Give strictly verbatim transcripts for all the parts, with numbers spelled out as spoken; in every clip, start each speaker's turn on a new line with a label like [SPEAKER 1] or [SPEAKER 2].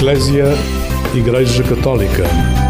[SPEAKER 1] Eclésia, Igreja Católica.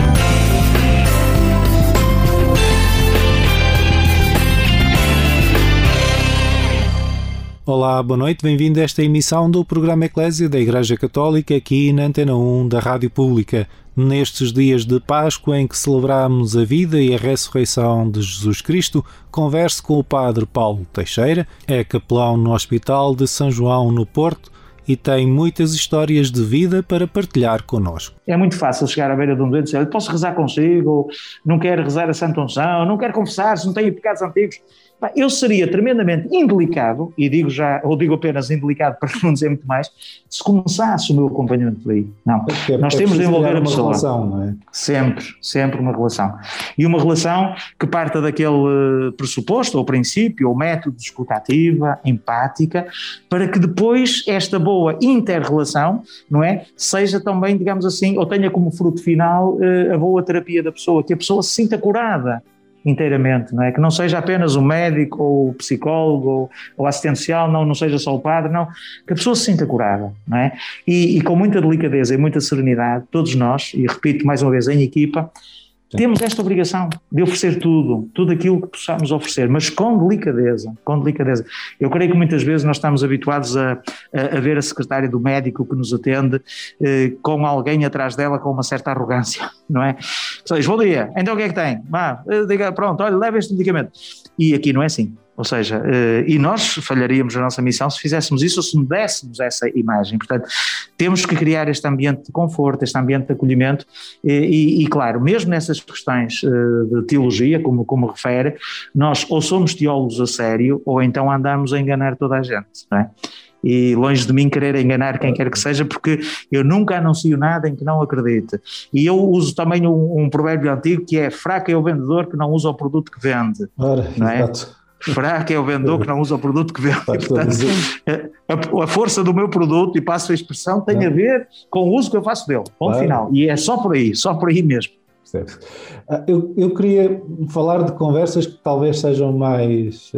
[SPEAKER 2] Olá, boa noite, bem-vindo a esta emissão do programa Eclésia da Igreja Católica aqui na Antena um da Rádio Pública. Nestes dias de Páscoa em que celebramos a vida e a ressurreição de Jesus Cristo, converso com o Padre Paulo Teixeira, é capelão no Hospital de São João no Porto e tem muitas histórias de vida para partilhar connosco.
[SPEAKER 3] É muito fácil chegar à beira de um doente e dizer: posso rezar consigo, não quero rezar a Santa Unção, não quero confessar-se, não tenho pecados antigos. Eu seria tremendamente indelicado, e digo já, ou digo apenas indelicado para não dizer muito mais, se começasse o meu acompanhamento por aí. Não,
[SPEAKER 2] é,
[SPEAKER 3] nós temos de envolver a pessoa.
[SPEAKER 2] Relação, não é?
[SPEAKER 3] Sempre, sempre uma relação. E uma relação que parta daquele pressuposto, ou princípio, ou método de escuta ativa, empática, para que depois esta boa inter-relação, não é, seja também, digamos assim, ou tenha como fruto final a boa terapia da pessoa, que a pessoa se sinta curada inteiramente, não é? Que não seja apenas o médico ou o psicólogo ou o assistente social, não, não seja só o padre, não, que a pessoa se sinta curada, não é? E, e com muita delicadeza e muita serenidade, todos nós, e repito mais uma vez, em equipa, Sim. temos esta obrigação de oferecer tudo, tudo aquilo que possamos oferecer, mas com delicadeza, com delicadeza. Eu creio que muitas vezes nós estamos habituados a, a, a ver a secretária do médico que nos atende eh, com alguém atrás dela com uma certa arrogância, não é? Diz: bom dia, então o que é que tem? Ah, diga, pronto, olha, leva este medicamento. E aqui não é assim. Ou seja, e nós falharíamos a nossa missão se fizéssemos isso ou se dessemos essa imagem. Portanto, temos que criar este ambiente de conforto, este ambiente de acolhimento e, e, e claro, mesmo nessas questões de teologia, como, como refere, nós ou somos teólogos a sério ou então andamos a enganar toda a gente, não é? E longe de mim querer enganar quem quer que seja, porque eu nunca anuncio nada em que não acredite. E eu uso também um, um provérbio antigo que é: fraco é o vendedor que não usa o produto que vende.
[SPEAKER 2] Ora,
[SPEAKER 3] não é?
[SPEAKER 2] Exato.
[SPEAKER 3] Fraco é o vendedor que não usa o produto que vende. E, portanto, a, a força do meu produto, e passo a expressão, tem não. a ver com o uso que eu faço dele. Ponto claro. Final. E é só por aí, só por aí mesmo.
[SPEAKER 2] Eu, eu queria falar de conversas que talvez sejam mais,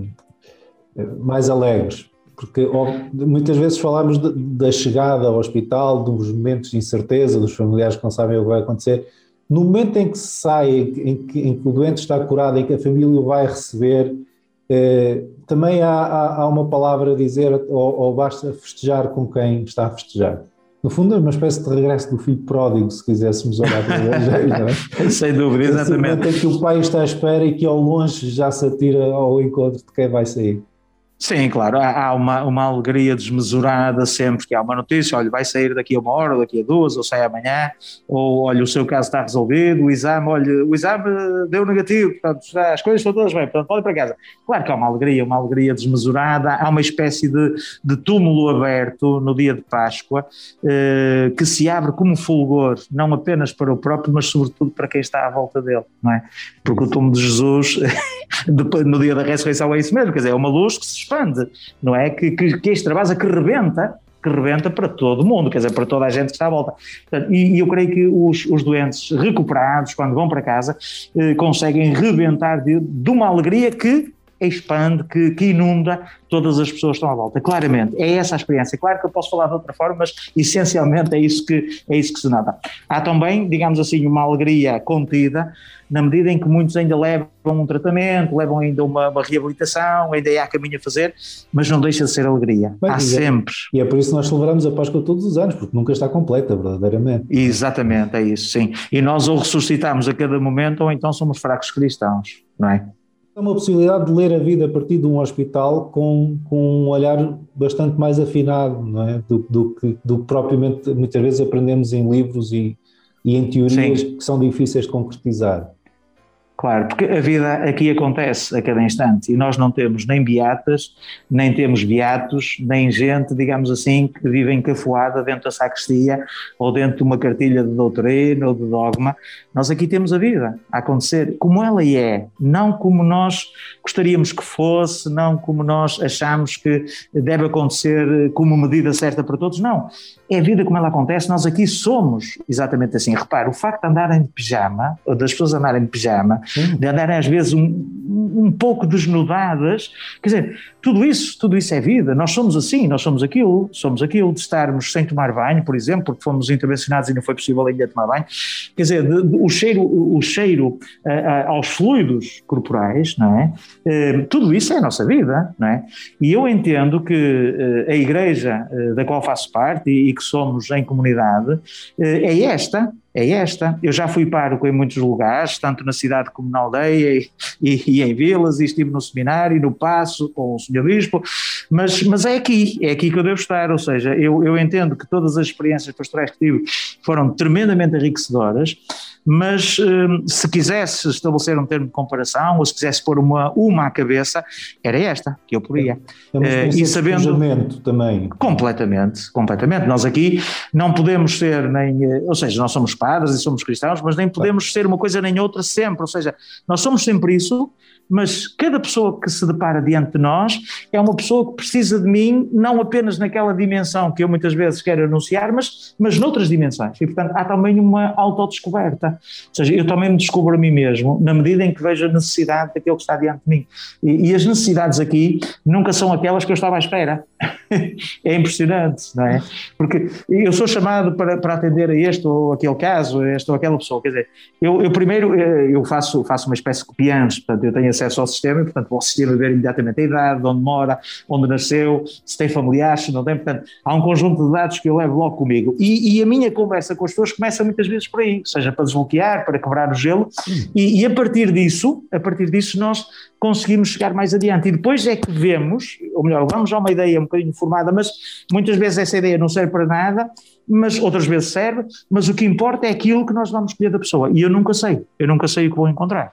[SPEAKER 2] mais alegres. Porque muitas vezes falamos de, da chegada ao hospital, dos momentos de incerteza, dos familiares que não sabem o que vai acontecer. No momento em que se sai, em que, em que o doente está curado, em que a família o vai receber, eh, também há, há, há uma palavra a dizer, ou, ou basta festejar com quem está a festejar. No fundo é uma espécie de regresso do filho pródigo, se quiséssemos olhar para ele, não é?
[SPEAKER 3] Sem dúvida, exatamente.
[SPEAKER 2] Esse momento em que o pai está à espera e que ao longe já se atira ao encontro de quem vai sair.
[SPEAKER 3] Sim, claro, há uma, uma alegria desmesurada sempre que há uma notícia: olha, vai sair daqui a uma hora, ou daqui a duas, ou sai amanhã, ou olha, o seu caso está resolvido, o exame, olha, o exame deu negativo, portanto, as coisas estão todas bem, portanto, pode ir para casa. Claro que há uma alegria, uma alegria desmesurada, há uma espécie de, de túmulo aberto no dia de Páscoa, eh, que se abre como fulgor, não apenas para o próprio, mas sobretudo para quem está à volta dele, não é? Porque o túmulo de Jesus, no dia da ressurreição, é isso mesmo, quer dizer, é uma luz que se expande, não é? Que, que, que extravasa, que rebenta, que rebenta para todo mundo, quer dizer, para toda a gente que está à volta. Portanto, e, e eu creio que os, os doentes recuperados, quando vão para casa, eh, conseguem rebentar de, de uma alegria que expande, que, que inunda todas as pessoas que estão à volta. Claramente, é essa a experiência. Claro que eu posso falar de outra forma, mas essencialmente é isso que, é isso que se nota. Há também, digamos assim, uma alegria contida, na medida em que muitos ainda levam um tratamento, levam ainda uma, uma reabilitação, ainda há caminho a fazer, mas não deixa de ser alegria. Bem, há e sempre.
[SPEAKER 2] É, e é por isso que nós celebramos a Páscoa todos os anos, porque nunca está completa, verdadeiramente.
[SPEAKER 3] Exatamente, é isso, sim. E nós ou ressuscitamos a cada momento, ou então somos fracos cristãos, não é?
[SPEAKER 2] É uma possibilidade de ler a vida a partir de um hospital com, com um olhar bastante mais afinado, não é? Do, do que do propriamente muitas vezes aprendemos em livros e, e em teorias Sim. que são difíceis de concretizar.
[SPEAKER 3] Claro, porque a vida aqui acontece a cada instante e nós não temos nem beatas, nem temos beatos, nem gente, digamos assim, que vive encafuada dentro da sacristia ou dentro de uma cartilha de doutrina ou de dogma. Nós aqui temos a vida a acontecer como ela é, não como nós gostaríamos que fosse, não como nós achamos que deve acontecer como medida certa para todos, não. É a vida como ela acontece, nós aqui somos exatamente assim. Repare, o facto de andarem de pijama, ou das pessoas andarem de pijama, de andarem às vezes um, um pouco desnudadas, quer dizer, tudo isso, tudo isso é vida, nós somos assim, nós somos aquilo, somos aquilo de estarmos sem tomar banho, por exemplo, porque fomos intervencionados e não foi possível ainda tomar banho, quer dizer, de, de, o cheiro, o cheiro uh, aos fluidos corporais, não é? Uh, tudo isso é a nossa vida, não é? E eu entendo que uh, a igreja uh, da qual faço parte e, e que somos em comunidade uh, é esta, é esta. Eu já fui pároco em muitos lugares, tanto na cidade como na aldeia e, e, e em vilas, e estive no seminário, no Paço, com o senhor Bispo, mas, mas é aqui, é aqui que eu devo estar, ou seja, eu, eu entendo que todas as experiências pastorais que tive foram tremendamente enriquecedoras, mas hum, se quisesse estabelecer um termo de comparação, ou se quisesse pôr uma, uma à cabeça, era esta que eu poria.
[SPEAKER 2] É, e sabendo também.
[SPEAKER 3] Completamente, completamente. Nós aqui não podemos ser nem, ou seja, nós somos padres e somos cristãos, mas nem podemos ser uma coisa nem outra sempre, ou seja, nós somos sempre isso, mas cada pessoa que se depara diante de nós é uma pessoa que precisa de mim, não apenas naquela dimensão que eu muitas vezes quero anunciar, mas, mas noutras dimensões, e portanto há também uma autodescoberta, ou seja, eu também me descubro a mim mesmo, na medida em que vejo a necessidade daquele que está diante de mim, e, e as necessidades aqui nunca são aquelas que eu estava à espera, é impressionante, não é? Porque eu sou chamado para, para atender a este ou aquele caso, a esta ou aquela pessoa, quer dizer, eu, eu primeiro eu faço, faço uma espécie de copiantes, portanto eu tenho acesso ao sistema e portanto vou ao sistema ver imediatamente a idade, onde mora, onde nasceu, se tem familiares, se não tem, portanto há um conjunto de dados que eu levo logo comigo, e, e a minha conversa com as pessoas começa muitas vezes por aí, seja para desbloquear, para quebrar o gelo, e, e a partir disso, a partir disso nós conseguimos chegar mais adiante, e depois é que vemos, ou melhor, vamos a uma ideia um bocadinho formada, mas muitas vezes essa ideia não serve para nada, mas outras vezes serve, mas o que importa é aquilo que nós vamos escolher da pessoa, e eu nunca sei, eu nunca sei o que vou encontrar.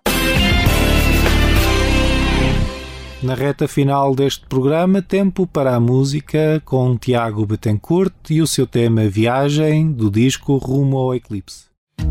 [SPEAKER 4] Na reta final deste programa, tempo para a música com Tiago Betancourt e o seu tema Viagem, do disco Rumo ao Eclipse.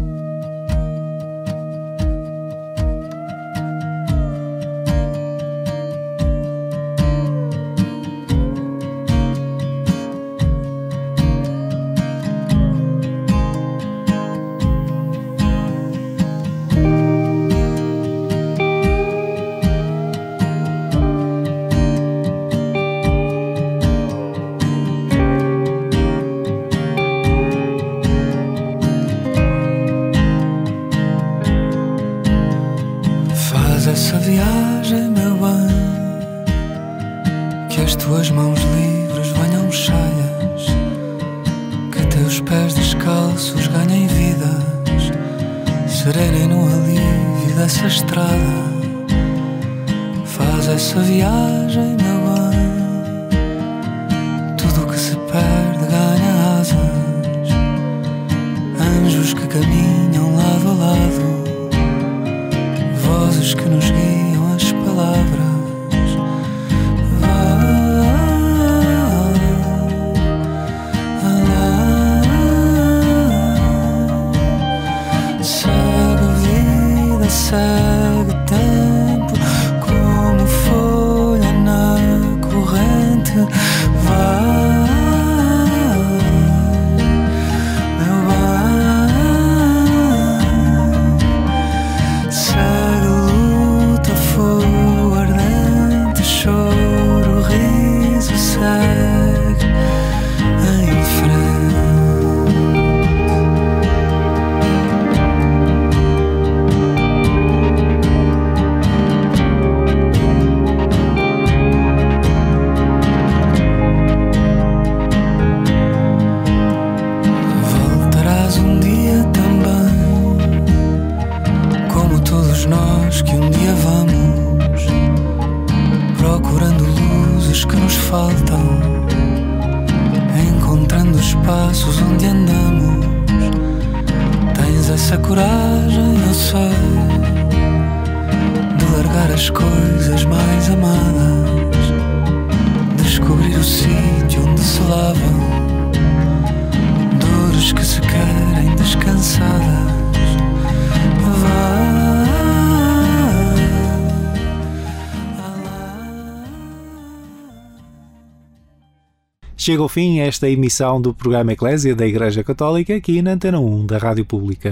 [SPEAKER 4] Chega ao fim esta emissão do programa Eclésia da Igreja Católica aqui na Antena um da Rádio Pública.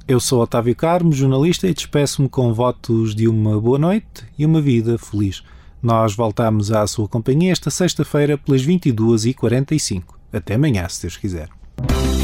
[SPEAKER 4] Eu sou Otávio Carmo, jornalista, e despeço-me com votos de uma boa noite e uma vida feliz. Nós voltamos à sua companhia esta sexta-feira pelas vinte e duas e quarenta e cinco. Até amanhã, se Deus quiser.